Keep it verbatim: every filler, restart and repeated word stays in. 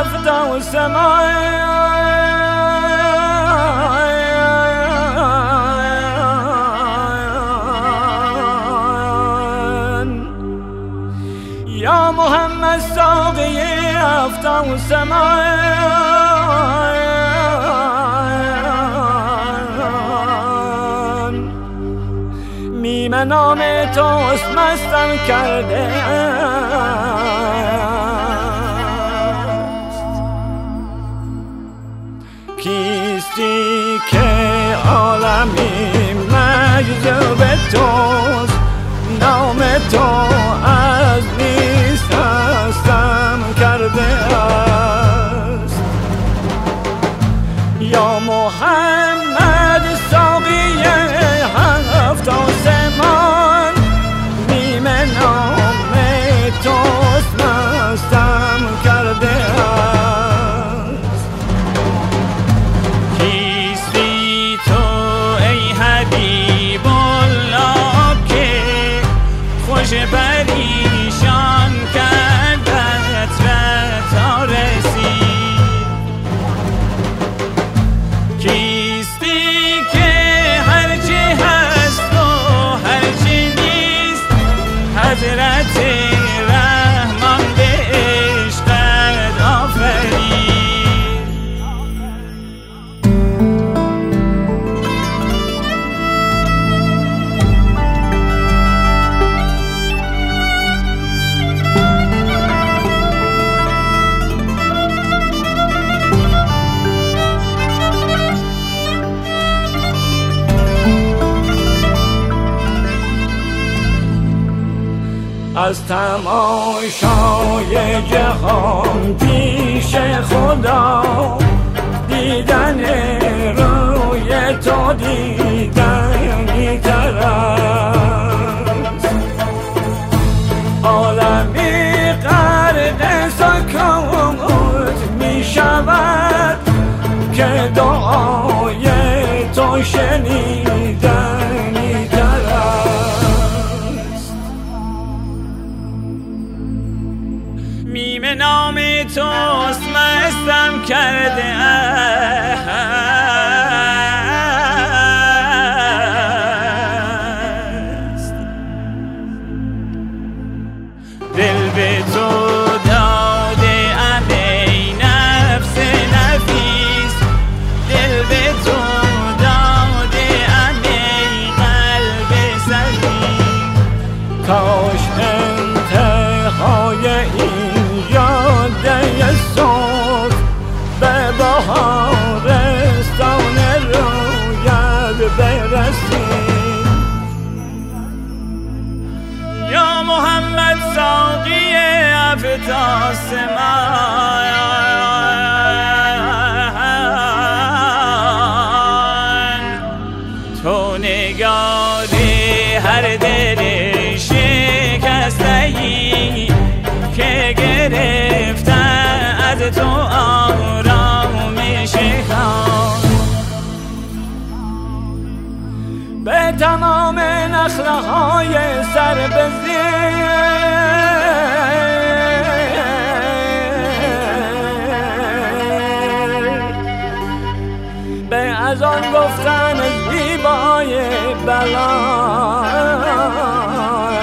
هفته و سمان یا محمد ساقی هفته و سمان میم نام توست مستم کرده کیستی که عالمی مجذوب توست نام تو از نیست هستم کرده است یا محمد ساقی هفت آسمان میم نام توست مستم کرده است کیستی تو ای حبیب الله که خوش پریشان کردت و تا رسید کیستی که هرچی هست و هرچی نیست حضرت رحمان به عشقت آفرید از تماشای جهان پیش خدا دیدن روی تو دیدنی تر است عالمی غرق سکوت می شود که دعای تو شنیدنی تر است میم نام توست مستم کرده است دل به تو داده ام ای نفس نفیس دل به تو داده ام ای قلب سلیم کاش انتهای این یاده صبح به بهارستان رویت برسیم یا محمد ساقی هفت آسمان تو نگاری هر دل شکسته‌ای که گرفته از تو آرامش خواست به تمام نخله های سر به زیر به از آن گفتن زیبای بلا